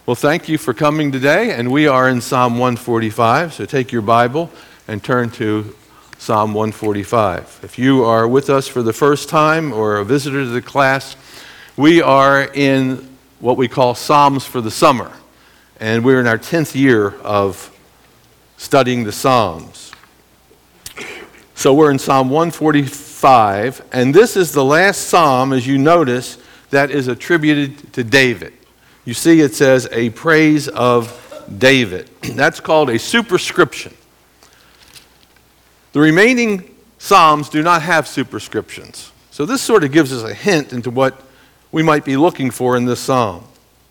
Well, thank you for coming today, and we are in Psalm 145, so take your Bible and turn to Psalm 145. If you are with us for the first time or a visitor to the class, we are in what we call Psalms for the summer, and we're in our 10th year of studying the Psalms. So we're in Psalm 145, and this is the last psalm, as you notice, that is attributed to David. You see it says, a praise of David. That's called a superscription. The remaining psalms do not have superscriptions. So this sort of gives us a hint into what we might be looking for in this psalm.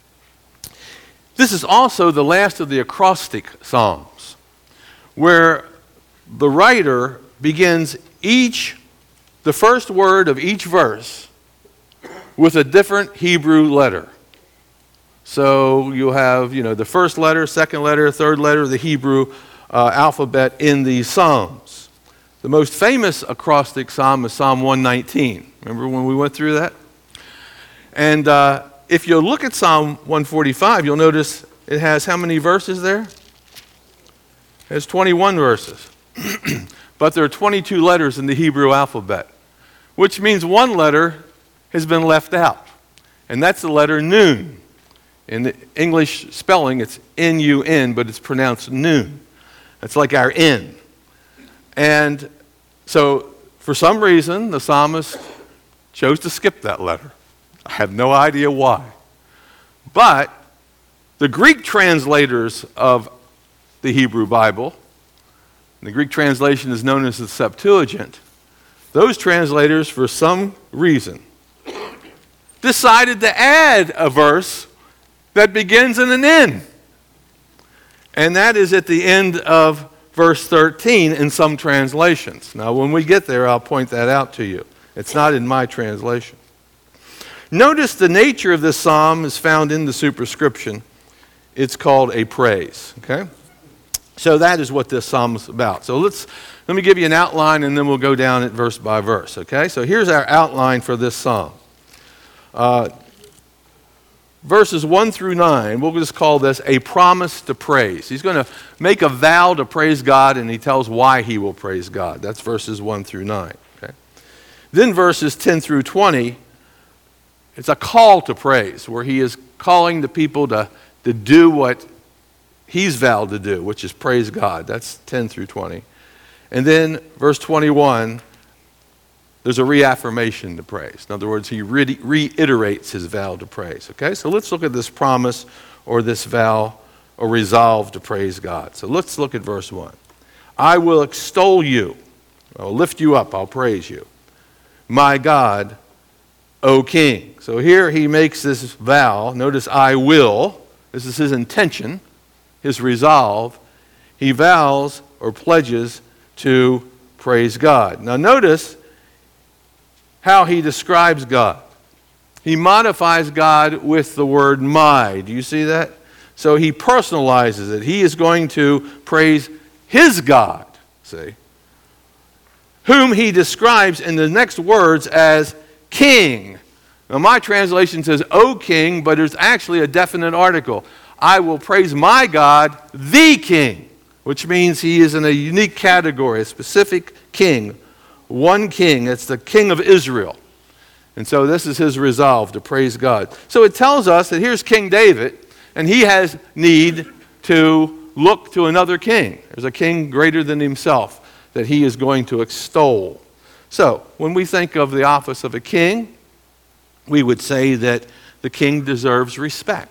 This is also the last of the acrostic psalms, where the writer begins the first word of each verse with a different Hebrew letter. So you'll have, the first letter, second letter, third letter of the Hebrew alphabet in these psalms. The most famous acrostic psalm is Psalm 119. Remember when we went through that? And if you look at Psalm 145, you'll notice it has how many verses there? It has 21 verses. But there are 22 letters in the Hebrew alphabet, which means one letter has been left out. And that's the letter Nun. In the English spelling, it's N-U-N, but it's pronounced noon. It's like our N. And so, for some reason, the psalmist chose to skip that letter. I have no idea why. But the Greek translators of the Hebrew Bible, the Greek translation is known as the Septuagint, those translators, for some reason, decided to add a verse that begins in an N. And that is at the end of verse 13 in some translations. Now, when we get there, I'll point that out to you. It's not in my translation. Notice the nature of this psalm is found in the superscription. It's called a praise, okay? So that is what this psalm is about. So let me give you an outline, and then we'll go down it verse by verse, okay? So here's our outline for this psalm. Verses 1 through 9, we'll just call this a promise to praise. He's going to make a vow to praise God, and he tells why he will praise God. That's verses 1 through 9. Okay? Then verses 10 through 20, it's a call to praise, where he is calling the people to do what he's vowed to do, which is praise God. That's 10 through 20. And then verse 21, there's a reaffirmation to praise. In other words, he reiterates his vow to praise. Okay, so let's look at this promise or this vow or resolve to praise God. So let's look at verse 1. I will extol you. I'll lift you up. I'll praise you. My God, O King. So here he makes this vow. Notice I will. This is his intention, his resolve. He vows or pledges to praise God. Now notice how he describes God. He modifies God with the word my. Do you see that? So he personalizes it. He is going to praise his God, see, whom he describes in the next words as king. Now my translation says, O king, but there's actually a definite article. I will praise my God, the king, which means he is in a unique category, a specific king. One king, it's the king of Israel. And so this is his resolve to praise God. So it tells us that here's King David, and he has need to look to another king. There's a king greater than himself that he is going to extol. So when we think of the office of a king, we would say that the king deserves respect.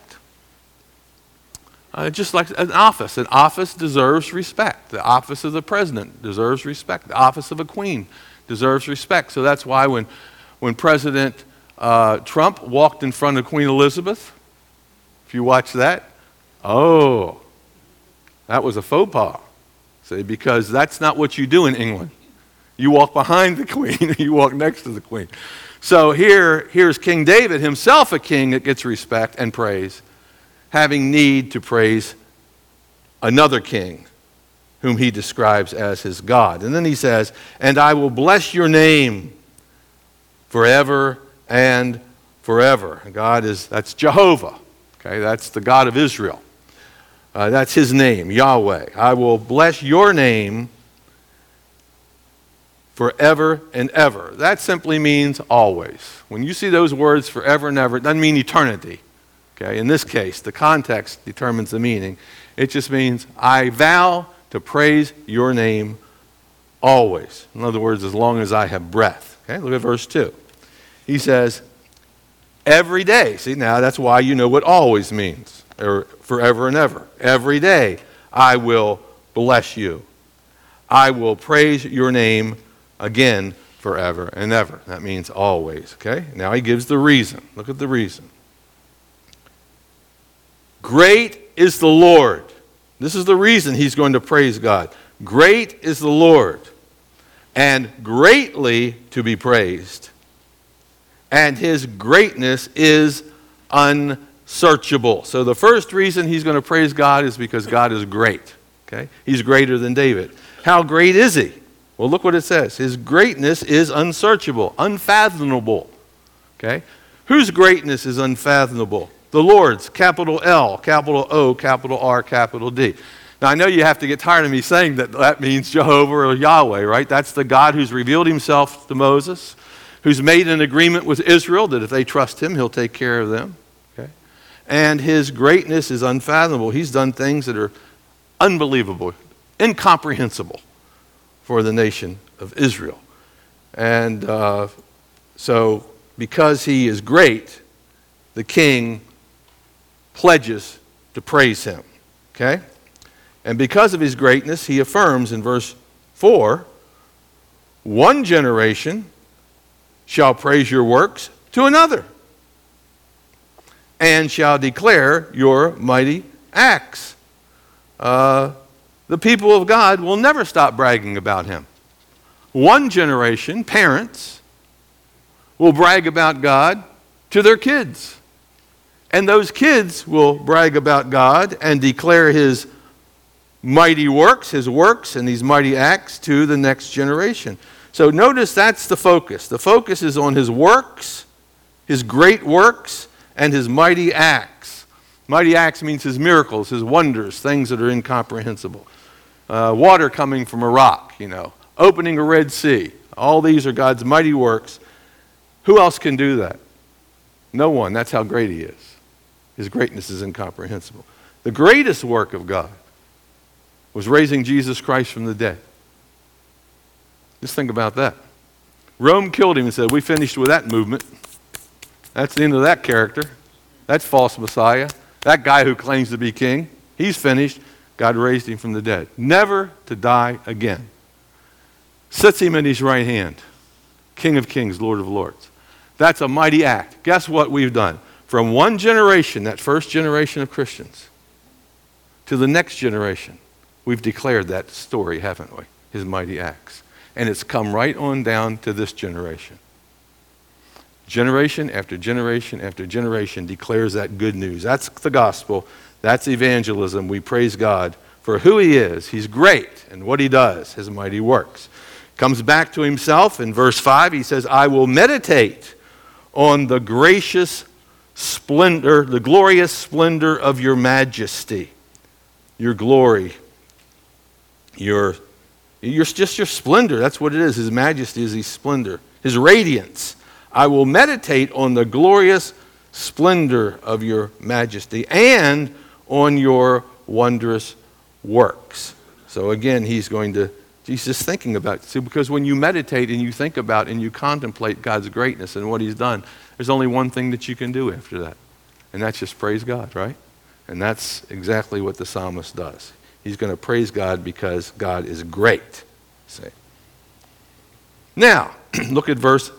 Just like an office deserves respect. The office of the president deserves respect. The office of a queen deserves respect. So that's why when President Trump walked in front of Queen Elizabeth, if you watch that, that was a faux pas. See, because that's not what you do in England. You walk behind the queen, you walk next to the queen. So here's King David, himself a king that gets respect and praise, having need to praise another king whom he describes as his God. And then he says, and I will bless your name forever and forever. That's Jehovah. Okay, that's the God of Israel. That's his name, Yahweh. I will bless your name forever and ever. That simply means always. When you see those words forever and ever, it doesn't mean eternity. Okay, in this case, the context determines the meaning. It just means I vow to praise your name always. In other words, as long as I have breath. Okay, look at verse 2. He says, every day. See, now that's why you know what always means, or forever and ever. Every day I will bless you. I will praise your name again forever and ever. That means always. Okay, now he gives the reason. Look at the reason. Great is the Lord. This is the reason he's going to praise God. Great is the Lord, and greatly to be praised. And his greatness is unsearchable. So the first reason he's going to praise God is because God is great. Okay? He's greater than David. How great is he? Well, look what it says. His greatness is unsearchable, unfathomable. Okay? Whose greatness is unfathomable? The Lord's, capital L, capital O, capital R, capital D. Now, I know you have to get tired of me saying that means Jehovah or Yahweh, right? That's the God who's revealed himself to Moses, who's made an agreement with Israel that if they trust him, he'll take care of them. Okay? And his greatness is unfathomable. He's done things that are unbelievable, incomprehensible for the nation of Israel. And so because he is great, the king pledges to praise him. Okay? And because of his greatness, he affirms in verse 4, one generation shall praise your works to another, and shall declare your mighty acts. The people of God will never stop bragging about him. One generation, parents, will brag about God to their kids. And those kids will brag about God and declare his mighty works, and these mighty acts to the next generation. So notice that's the focus. The focus is on his works, his great works, and his mighty acts. Mighty acts means his miracles, his wonders, things that are incomprehensible. Water coming from a rock, opening a Red Sea. All these are God's mighty works. Who else can do that? No one. That's how great he is. His greatness is incomprehensible. The greatest work of God was raising Jesus Christ from the dead. Just think about that. Rome killed him and said, we finished with that movement. That's the end of that character. That's false Messiah. That guy who claims to be king, he's finished. God raised him from the dead. Never to die again. Sits him in his right hand. King of kings, Lord of lords. That's a mighty act. Guess what we've done? From one generation, that first generation of Christians, to the next generation, we've declared that story, haven't we? His mighty acts. And it's come right on down to this generation. Generation after generation after generation declares that good news. That's the gospel. That's evangelism. We praise God for who he is. He's great, and what he does, his mighty works. Comes back to himself in verse 5. He says, I will meditate on the gracious splendor, the glorious splendor of your majesty, your glory, your splendor. That's what it is. His majesty is his splendor, his radiance. I will meditate on the glorious splendor of your majesty and on your wondrous works. So again, he's just thinking about it. See, because when you meditate and you think about and you contemplate God's greatness and what he's done, there's only one thing that you can do after that. And that's just praise God, right? And that's exactly what the psalmist does. He's going to praise God because God is great. See? Now, look at verse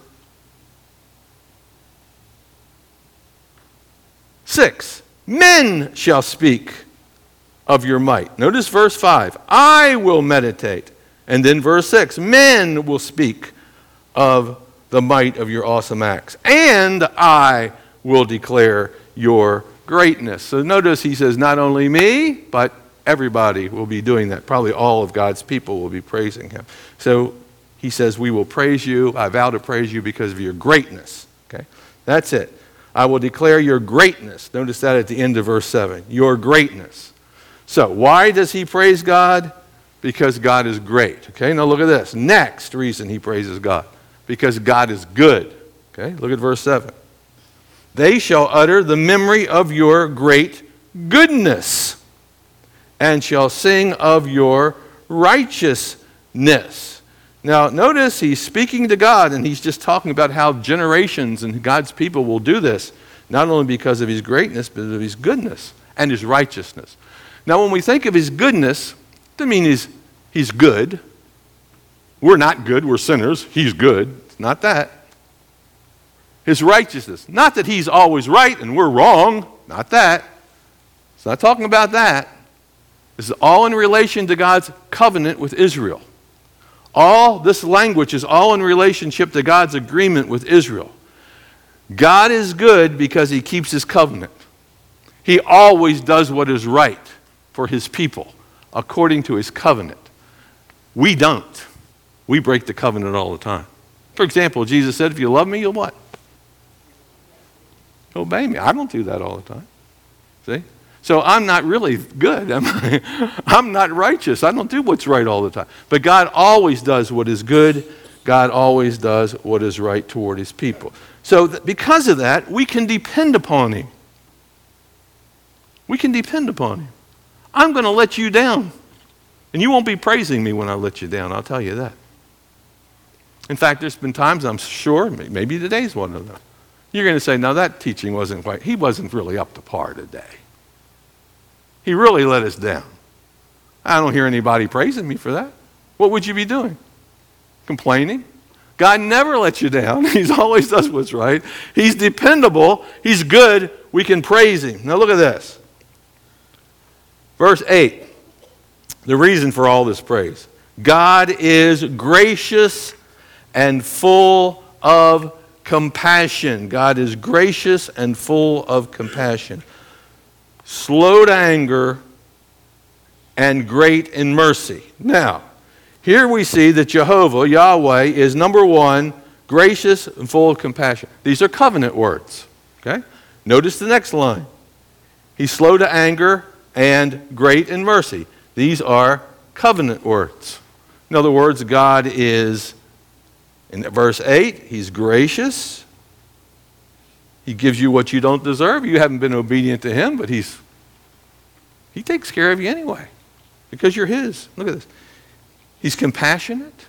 6. Men shall speak of your might. Notice verse 5. I will meditate. And then verse 6. Men will speak of the might of your awesome acts. And I will declare your greatness. So notice he says not only me, but everybody will be doing that. Probably all of God's people will be praising him. So he says, we will praise you. I vow to praise you because of your greatness. Okay, that's it. I will declare your greatness. Notice that at the end of verse 7. Your greatness. So, why does he praise God? Because God is great. Okay, now look at this. Next reason he praises God. Because God is good. Okay, look at verse 7. They shall utter the memory of your great goodness and shall sing of your righteousness. Now, notice he's speaking to God, and he's just talking about how generations and God's people will do this, not only because of his greatness, but of his goodness and his righteousness. Now, when we think of his goodness, it doesn't mean he's good. We're not good, we're sinners. He's good. It's not that. His righteousness. Not that he's always right and we're wrong. Not that. It's not talking about that. This is all in relation to God's covenant with Israel. All this language is all in relationship to God's agreement with Israel. God is good because he keeps his covenant. He always does what is right for his people according to his covenant. We don't. We break the covenant all the time. For example, Jesus said, if you love me, you'll what? Obey me. I don't do that all the time. See? So I'm not really good, am I? I'm not righteous. I don't do what's right all the time. But God always does what is good. God always does what is right toward his people. So because of that, we can depend upon him. We can depend upon him. I'm going to let you down. And you won't be praising me when I let you down, I'll tell you that. In fact, there's been times, I'm sure, maybe today's one of them, you're going to say, no, that teaching wasn't quite, he wasn't really up to par today. He really let us down. I don't hear anybody praising me for that. What would you be doing? Complaining? God never lets you down. He always does what's right. He's dependable. He's good. We can praise him. Now look at this. Verse 8. The reason for all this praise. God is gracious and full of compassion. God is gracious and full of compassion. Slow to anger and great in mercy. Now, here we see that Jehovah, Yahweh, is number one, gracious and full of compassion. These are covenant words. Okay? Notice the next line. He's slow to anger and great in mercy. These are covenant words. In other words, God is, in verse 8, he's gracious. He gives you what you don't deserve. You haven't been obedient to him, but he takes care of you anyway because you're his. Look at this. He's compassionate.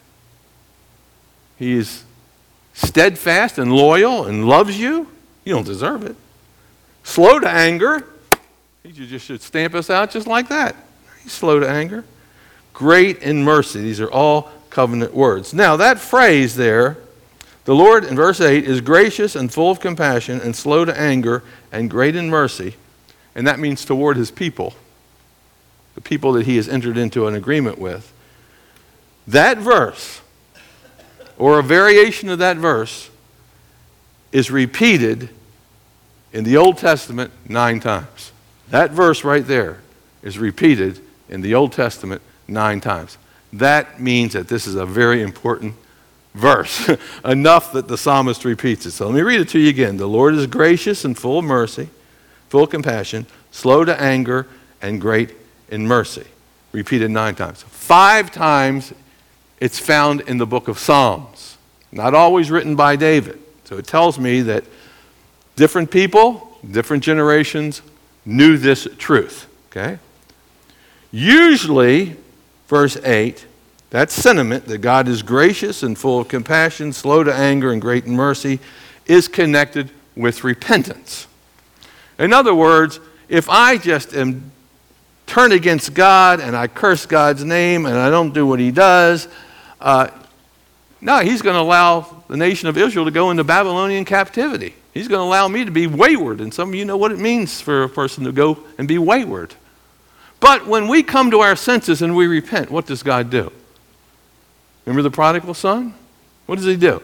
He is steadfast and loyal and loves you. You don't deserve it. Slow to anger. He just should stamp us out just like that. He's slow to anger. Great in mercy. These are all covenant words. Now, that phrase there, the Lord in verse 8 is gracious and full of compassion and slow to anger and great in mercy. And that means toward his people, the people that he has entered into an agreement with. That verse, or a variation of that verse, is repeated in the Old Testament 9 times. That verse right there is repeated in the Old Testament 9 times. That means that this is a very important verse, enough that the psalmist repeats it. So let me read it to you again. The Lord is gracious and full of mercy, full of compassion, slow to anger, and great in mercy. Repeated 9 times. 5 times it's found in the book of Psalms. Not always written by David. So it tells me that different people, different generations knew this truth. Okay? Usually, verse 8, that sentiment that God is gracious and full of compassion, slow to anger, and great in mercy is connected with repentance. In other words, if I just turn against God and I curse God's name and I don't do what he does, no, he's going to allow the nation of Israel to go into Babylonian captivity. He's going to allow me to be wayward. And some of you know what it means for a person to go and be wayward. But when we come to our senses and we repent, what does God do? Remember the prodigal son? What does he do?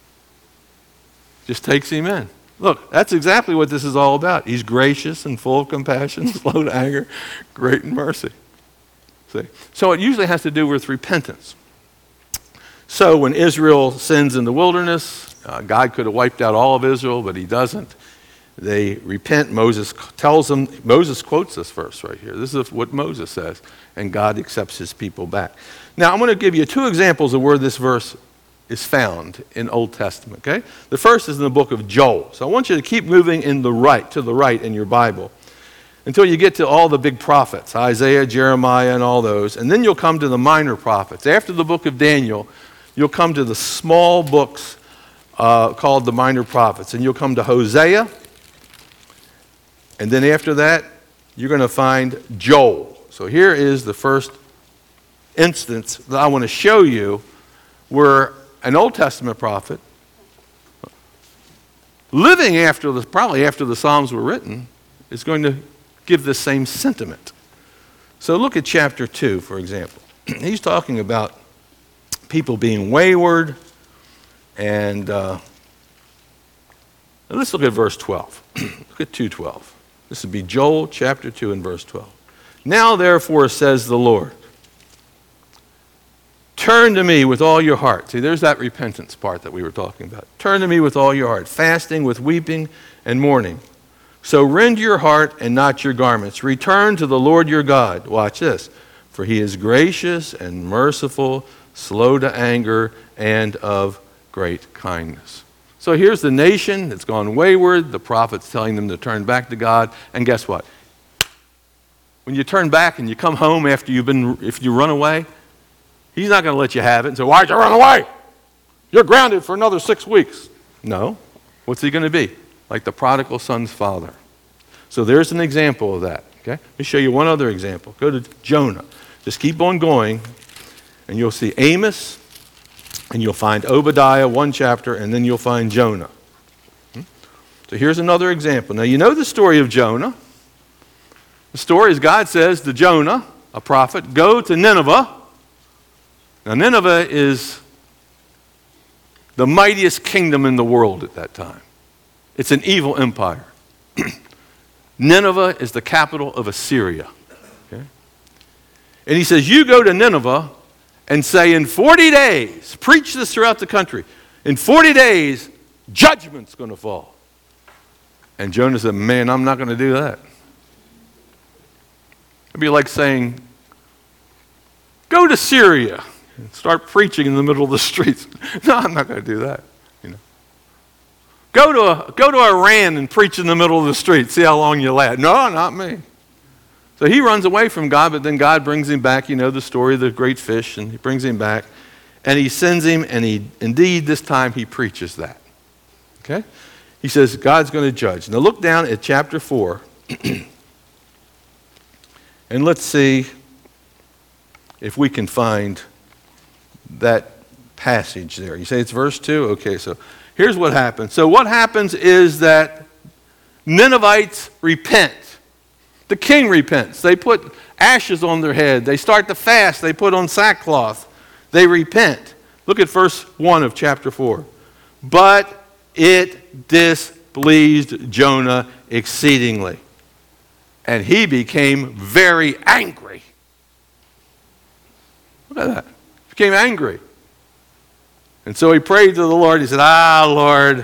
Just takes him in. Look, that's exactly what this is all about. He's gracious and full of compassion, slow to anger, great in mercy. See? So it usually has to do with repentance. So when Israel sins in the wilderness, God could have wiped out all of Israel, but he doesn't. They repent. Moses tells them, Moses quotes this verse right here. This is what Moses says, and God accepts his people back. Now, I'm going to give you two examples of where this verse is found in Old Testament, okay? The first is in the book of Joel. So I want you to keep moving to the right in your Bible until you get to all the big prophets, Isaiah, Jeremiah, and all those. And then you'll come to the minor prophets. After the book of Daniel, you'll come to the small books called the minor prophets. And you'll come to Hosea. And then after that, you're going to find Joel. So here is the first instance that I want to show you where an Old Testament prophet, living probably after the Psalms were written, is going to give the same sentiment. So look at chapter 2, for example. He's talking about people being wayward, and let's look at verse 12. Look at 2:12. This would be Joel chapter 2 and verse 12. Now therefore says the Lord, turn to me with all your heart. See, there's that repentance part that we were talking about. Turn to me with all your heart, fasting with weeping and mourning. So rend your heart and not your garments. Return to the Lord your God. Watch this. For he is gracious and merciful, slow to anger, and of great kindness. So here's the nation that's gone wayward. The prophet's telling them to turn back to God. And guess what? When you turn back and you come home after if you run away, he's not going to let you have it and say, why'd you run away? You're grounded for another 6 weeks. No. What's he going to be? Like the prodigal son's father. So there's an example of that. Okay? Let me show you one other example. Go to Jonah. Just keep on going, and you'll see Amos, and you'll find Obadiah, one chapter, and then you'll find Jonah. So here's another example. Now, you know the story of Jonah. The story is God says to Jonah, a prophet, go to Nineveh. Now, Nineveh is the mightiest kingdom in the world at that time. It's an evil empire. Nineveh is the capital of Assyria. Okay? And he says, you go to Nineveh and say, in 40 days, preach this throughout the country. In 40 days, judgment's going to fall. And Jonah said, man, I'm not going to do that. It'd be like saying, go to Syria and start preaching in the middle of the streets. No, I'm not going to do that. Go to Iran and preach in the middle of the street. See how long you last. No, not me. So he runs away from God, but then God brings him back. You know the story of the great fish, and he brings him back. And he sends him, and indeed this time he preaches that. Okay? He says God's going to judge. Now look down at chapter 4. And let's see if we can find that passage there. You say it's verse 2? Okay, so here's what happens. So what happens is that Ninevites repent. The king repents. They put ashes on their head. They start to fast. They put on sackcloth. They repent. Look at verse 1 of chapter 4. But it displeased Jonah exceedingly, and he became very angry. Look at that. He became angry. And so he prayed to the Lord. He said, Lord,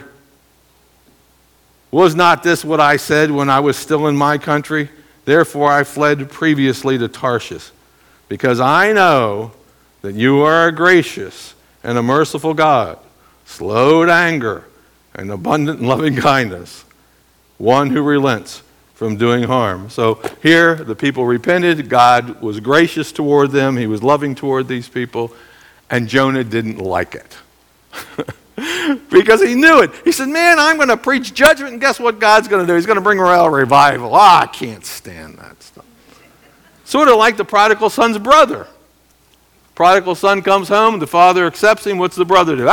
was not this what I said when I was still in my country? Therefore I fled previously to Tarshish, because I know that you are a gracious and a merciful God, slow to anger and abundant in loving kindness, one who relents from doing harm. So here the people repented. God was gracious toward them. He was loving toward these people. And Jonah didn't like it. Because he knew it. He said, man, I'm going to preach judgment, and guess what God's going to do? He's going to bring around revival. I can't stand that stuff. Sort of like the prodigal son's brother. Prodigal son comes home, the father accepts him. What's the brother do?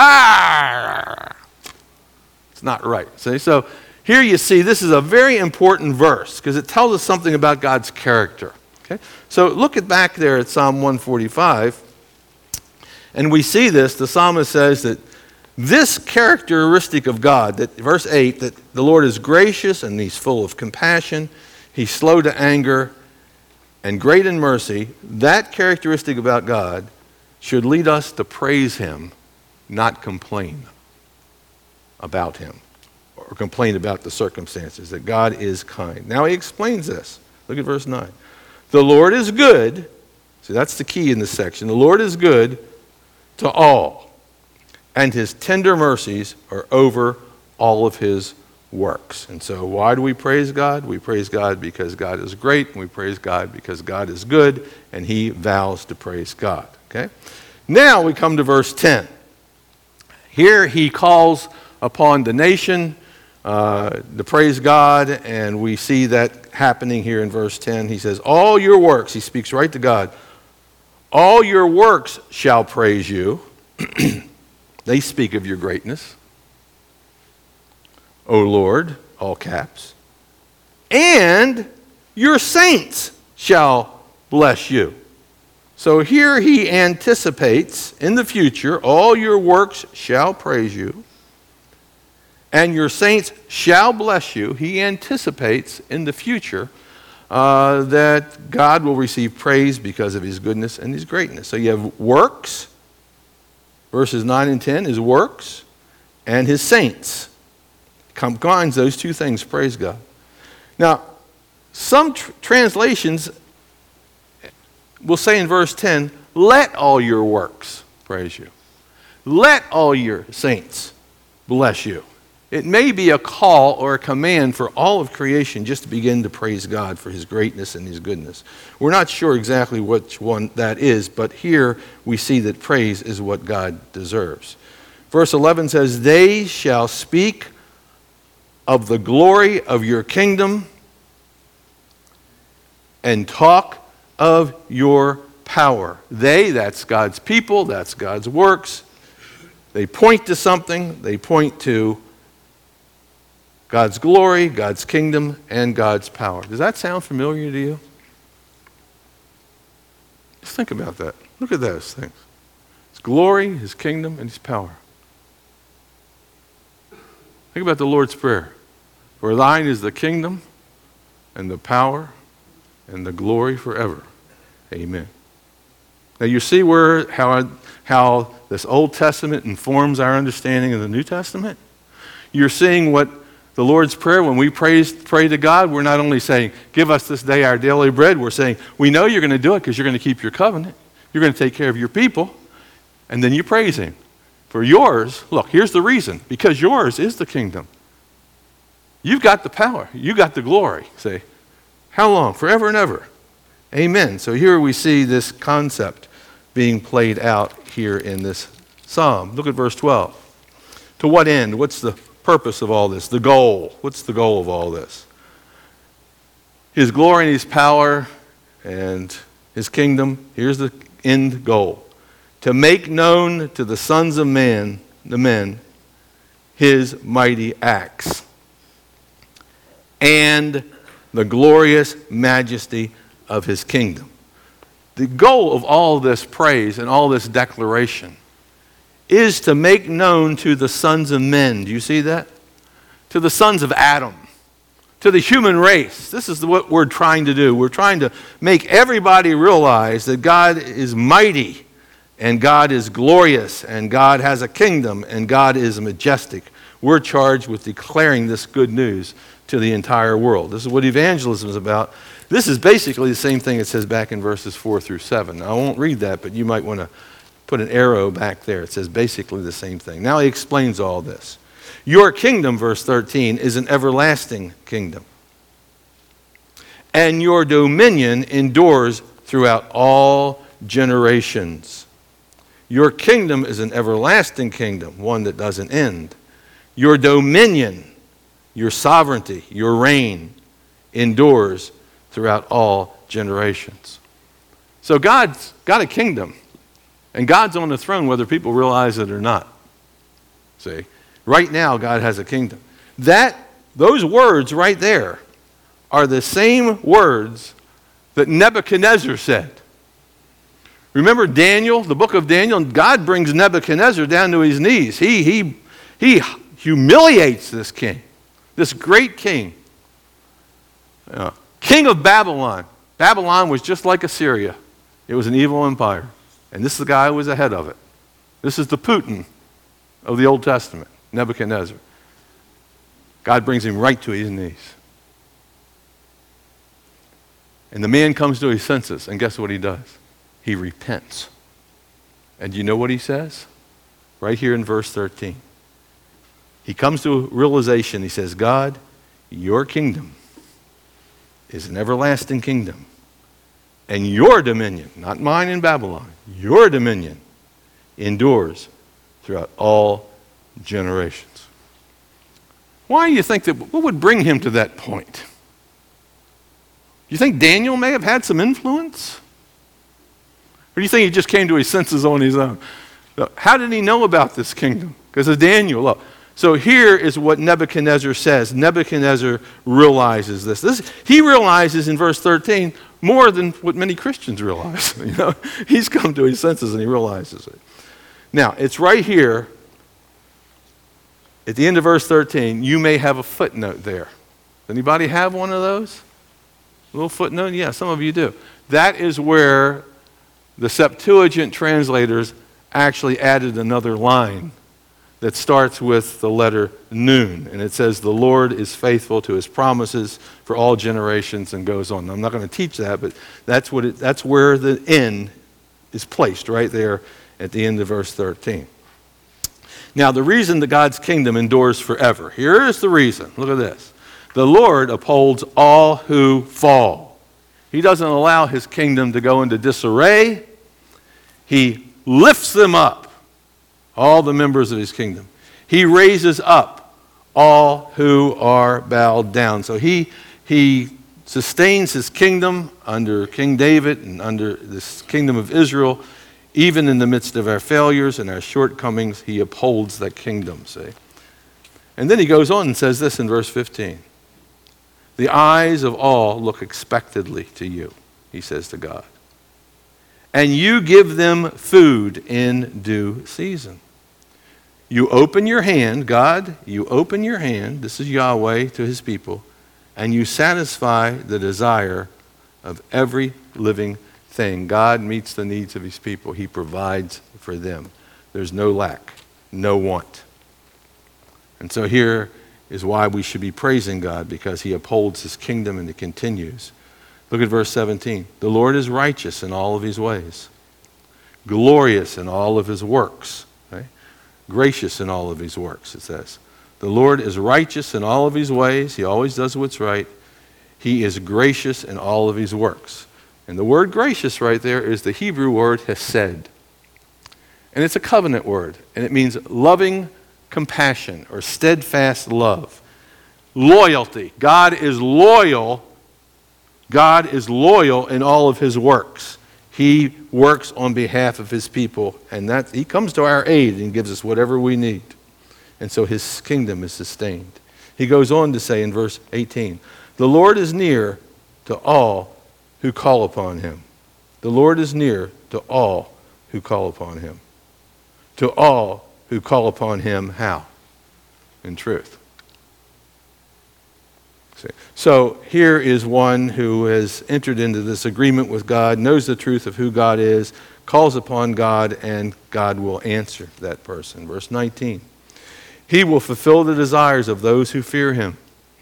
It's not right. See? So here you see this is a very important verse because it tells us something about God's character. Okay? So look back there at Psalm 145, and we see this. The psalmist says that this characteristic of God, that verse 8, that the Lord is gracious and he's full of compassion, he's slow to anger and great in mercy, that characteristic about God should lead us to praise him, not complain about him. or complain about the circumstances, that God is kind. Now he explains this. Look at verse 9. The Lord is good. See, that's the key in this section. The Lord is good to all, and his tender mercies are over all of his works. And so why do we praise God? We praise God because God is great, and we praise God because God is good, and he vows to praise God. Okay? Now we come to verse 10. Here he calls upon the nation to praise God, and we see that happening here in verse 10. He says, all your works, he speaks right to God, all your works shall praise you. They speak of your greatness, O Lord, all caps. And your saints shall bless you. So here he anticipates in the future, all your works shall praise you, and your saints shall bless you. He anticipates in the future that God will receive praise because of his goodness and his greatness. So you have works, verses 9 and 10 is works, and his saints. Combines those two things, praise God. Now, some translations will say in verse 10, let all your works praise you. Let all your saints bless you. It may be a call or a command for all of creation just to begin to praise God for his greatness and his goodness. We're not sure exactly which one that is, but here we see that praise is what God deserves. Verse 11 says, they shall speak of the glory of your kingdom and talk of your power. They, that's God's people, that's God's works. They point to something. They point to God's glory, God's kingdom, and God's power. Does that sound familiar to you? Just think about that. Look at those things. His glory, his kingdom, and his power. Think about the Lord's Prayer. For thine is the kingdom, and the power, and the glory forever. Amen. Now you see how this Old Testament informs our understanding of the New Testament? You're seeing what the Lord's Prayer, when we pray to God, we're not only saying, give us this day our daily bread, we're saying, we know you're going to do it because you're going to keep your covenant. You're going to take care of your people. And then you praise him. For yours, look, here's the reason. Because yours is the kingdom. You've got the power. You got the glory. Say, how long? Forever and ever. Amen. So here we see this concept being played out here in this psalm. Look at verse 12. To what end? What's the purpose of all this? The goal. What's the goal of all this? His glory and his power and his kingdom. Here's the end goal. To make known to the sons of men, the men, his mighty acts and the glorious majesty of his kingdom. The goal of all this praise and all this declaration is to make known to the sons of men. Do you see that? To the sons of Adam, to the human race. This is what we're trying to do. We're trying to make everybody realize that God is mighty and God is glorious and God has a kingdom and God is majestic. We're charged with declaring this good news to the entire world. This is what evangelism is about. This is basically the same thing it says back in verses 4 through 7. I won't read that, but you might want to put an arrow back there. It says basically the same thing. Now he explains all this. Your kingdom, verse 13, is an everlasting kingdom. And your dominion endures throughout all generations. Your kingdom is an everlasting kingdom, one that doesn't end. Your dominion, your sovereignty, your reign endures throughout all generations. So God's got a kingdom. And God's on the throne whether people realize it or not. See? Right now, God has a kingdom. Those words right there are the same words that Nebuchadnezzar said. Remember Daniel, the book of Daniel? God brings Nebuchadnezzar down to his knees. He humiliates this king, this great king. King of Babylon. Babylon was just like Assyria. It was an evil empire. And this is the guy who was ahead of it. This is the Putin of the Old Testament, Nebuchadnezzar. God brings him right to his knees. And the man comes to his senses, and guess what he does? He repents. And you know what he says? Right here in verse 13. He comes to a realization. He says, God, your kingdom is an everlasting kingdom. And your dominion, not mine in Babylon, your dominion endures throughout all generations. Why do you think that, what would bring him to that point? You think Daniel may have had some influence? Or do you think he just came to his senses on his own? How did he know about this kingdom? Because of Daniel. Look. So here is what Nebuchadnezzar says. Nebuchadnezzar realizes this. He realizes in verse 13 more than what many Christians realize. He's come to his senses and he realizes it. Now, it's right here at the end of verse 13. You may have a footnote there. Anybody have one of those? A little footnote? Yeah, some of you do. That is where the Septuagint translators actually added another line that starts with the letter Nun. And it says, the Lord is faithful to his promises for all generations, and goes on. I'm not going to teach that, but that's where the N is placed, right there at the end of verse 13. Now, the reason that God's kingdom endures forever. Here is the reason. Look at this. The Lord upholds all who fall. He doesn't allow his kingdom to go into disarray. He lifts them up, all the members of his kingdom. He raises up all who are bowed down. So he sustains his kingdom under King David and under this kingdom of Israel. Even in the midst of our failures and our shortcomings, he upholds that kingdom, see? And then he goes on and says this in verse 15. The eyes of all look expectantly to you, he says to God. And you give them food in due season. You open your hand, God, you open your hand, this is Yahweh to his people, and you satisfy the desire of every living thing. God meets the needs of his people. He provides for them. There's no lack, no want. And so here is why we should be praising God, because he upholds his kingdom and it continues. Look at verse 17. The Lord is righteous in all of his ways, glorious in all of his works, right? Gracious in all of his works, it says. The Lord is righteous in all of his ways. He always does what's right. He is gracious in all of his works. And the word gracious right there is the Hebrew word hesed. And it's a covenant word, and it means loving compassion or steadfast love. Loyalty. God is loyal. God is loyal in all of his works. He works on behalf of his people, and he comes to our aid and gives us whatever we need. And so his kingdom is sustained. He goes on to say in verse 18, the Lord is near to all who call upon him. The Lord is near to all who call upon him. To all who call upon him, how? In truth. So here is one who has entered into this agreement with God, knows the truth of who God is, calls upon God, and God will answer that person. Verse 19. He will fulfill the desires of those who fear him.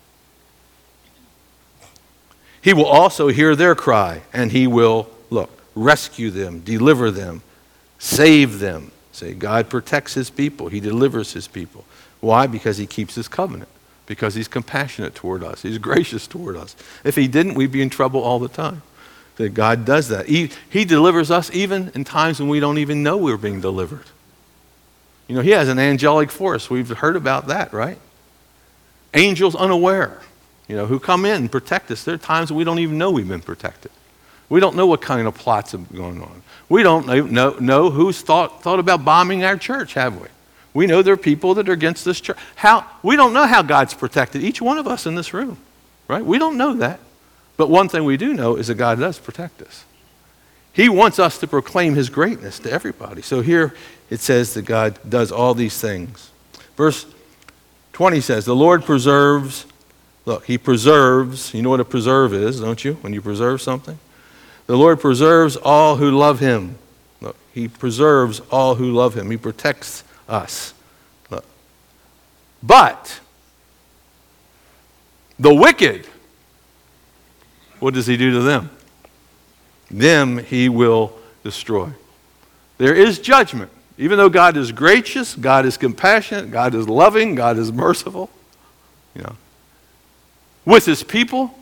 He will also hear their cry, and he will, rescue them, deliver them, save them. Say, God protects his people. He delivers his people. Why? Because he keeps his covenant. Because he's compassionate toward us. He's gracious toward us. If he didn't, we'd be in trouble all the time. That God does that. He delivers us even in times when we don't even know we're being delivered. He has an angelic force. We've heard about that, right? Angels unaware, who come in and protect us. There are times we don't even know we've been protected. We don't know what kind of plots are going on. We don't know who's thought about bombing our church, have we? We know there are people that are against this church. We don't know how God's protected each one of us in this room, right? We don't know that. But one thing we do know is that God does protect us. He wants us to proclaim his greatness to everybody. So here it says that God does all these things. Verse 20 says, the Lord preserves. Look, he preserves. You know what a preserve is, don't you? When you preserve something. The Lord preserves all who love him. Look, he preserves all who love him. He protects us. Look. But The wicked, what does he do to them? Them he will destroy. There is judgment. Even though God is gracious, God is compassionate, God is loving, God is merciful, with his people,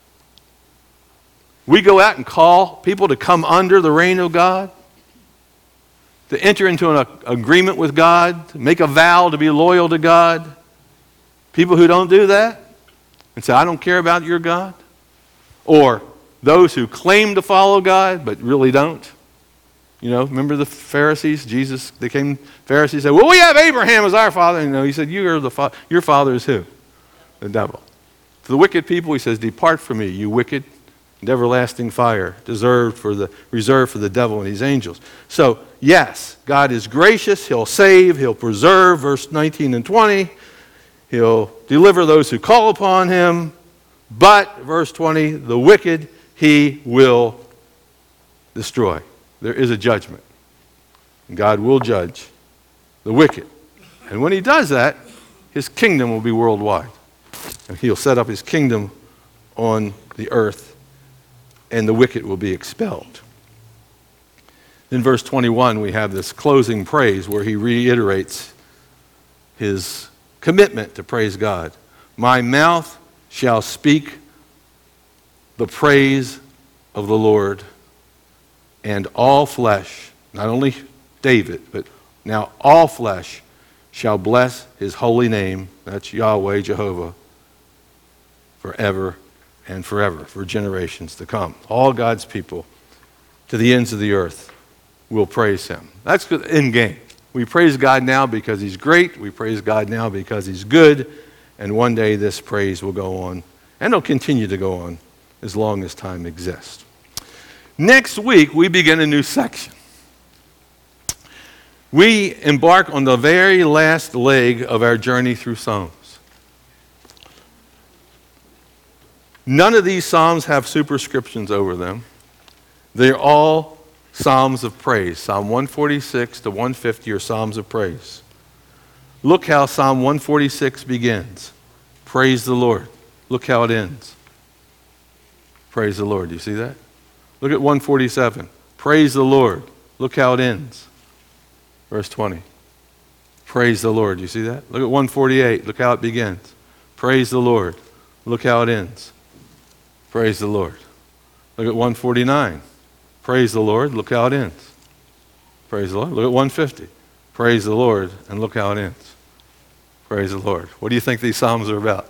we go out and call people to come under the reign of God, to enter into an agreement with God, to make a vow to be loyal to God. People who don't do that and say, I don't care about your God. Or those who claim to follow God but really don't. Remember the Pharisees? Pharisees said, well, we have Abraham as our father. He said, your father is who? The devil. To the wicked people, he says, depart from me, you wicked, and everlasting fire, reserved for the devil and his angels. So, yes, God is gracious. He'll save. He'll preserve. Verse 19 and 20. He'll deliver those who call upon him. But, verse 20, the wicked he will destroy. There is a judgment. God will judge the wicked. And when he does that, his kingdom will be worldwide. And he'll set up his kingdom on the earth, and the wicked will be expelled. In verse 21, we have this closing praise where he reiterates his commitment to praise God. My mouth shall speak the praise of the Lord, and all flesh, not only David, but now all flesh shall bless his holy name. That's Yahweh, Jehovah, forever and forever, for generations to come. All God's people to the ends of the earth will praise him. That's the end game. We praise God now because he's great. We praise God now because he's good. And one day this praise will go on, and it'll continue to go on as long as time exists. Next week, we begin a new section. We embark on the very last leg of our journey through Psalms. None of these Psalms have superscriptions over them. They're all Psalms of praise. Psalm 146 to 150 are Psalms of praise. Look how Psalm 146 begins. Praise the Lord. Look how it ends. Praise the Lord. Do you see that? Look at 147. Praise the Lord. Look how it ends. Verse 20. Praise the Lord. Do you see that? Look at 148. Look how it begins. Praise the Lord. Look how it ends. Praise the Lord. Look at 149. Praise the Lord. Look how it ends. Praise the Lord. Look at 150. Praise the Lord, and look how it ends. Praise the Lord. What do you think these Psalms are about?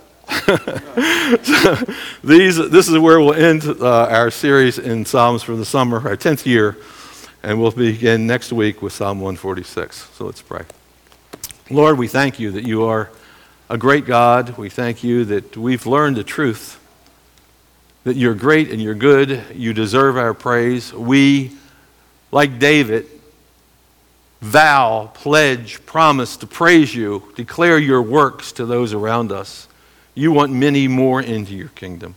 This is where we'll end our series in Psalms for the summer, our 10th year, and we'll begin next week with Psalm 146. So let's pray. Lord, we thank you that you are a great God. We thank you that we've learned the truth, that you're great and you're good. You deserve our praise. We, like David, vow, pledge, promise to praise you, declare your works to those around us. You want many more into your kingdom.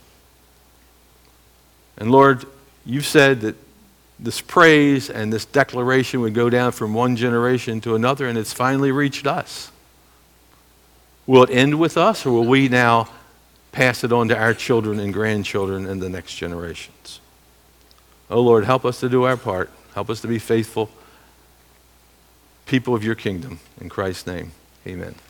And Lord, you've said that this praise and this declaration would go down from one generation to another, and it's finally reached us. Will it end with us, or will we now pass it on to our children and grandchildren and the next generations? Oh Lord, help us to do our part. Help us to be faithful people of your kingdom. In Christ's name, amen.